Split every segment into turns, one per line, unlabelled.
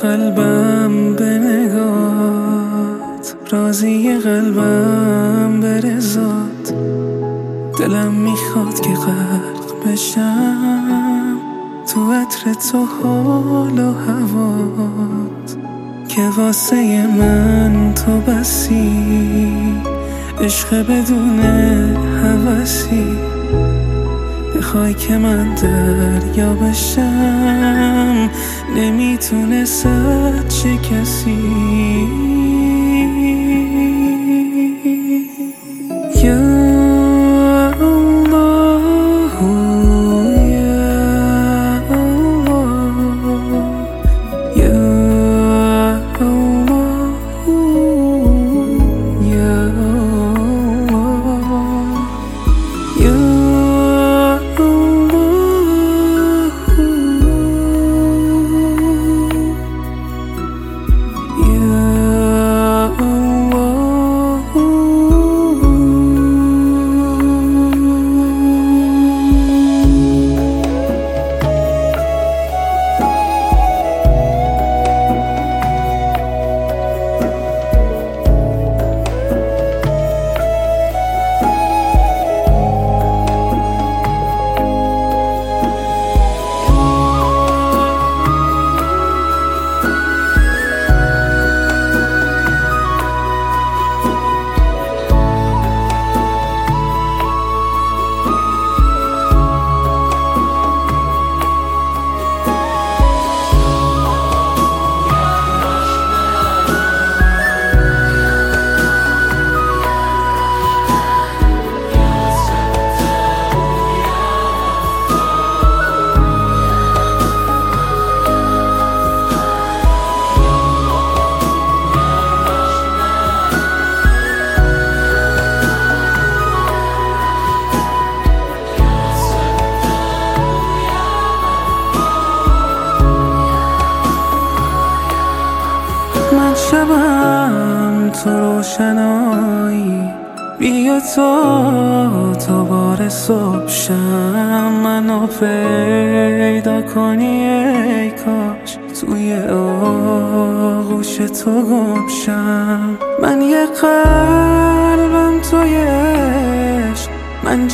قلبم به نگات، راضی قلبم به رضات. دلم میخواد که غرق بشم تو عطر تو حال و هوات، که واسه من تو بسی عشق بدون هوسی. بخوای که من دریا بشم نمیتونه صد چه کسی. من شبم تو روشنایی، بیا تا بار صبح شم. منو پیدا کنی ای کاش توی آغوش تو گم شم. من یه قلبم توی عشق، من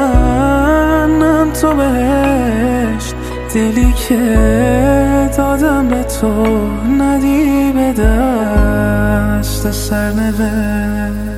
جهنم تو بهشت. دلی که دادم به تو ندی به دست سرنوشت.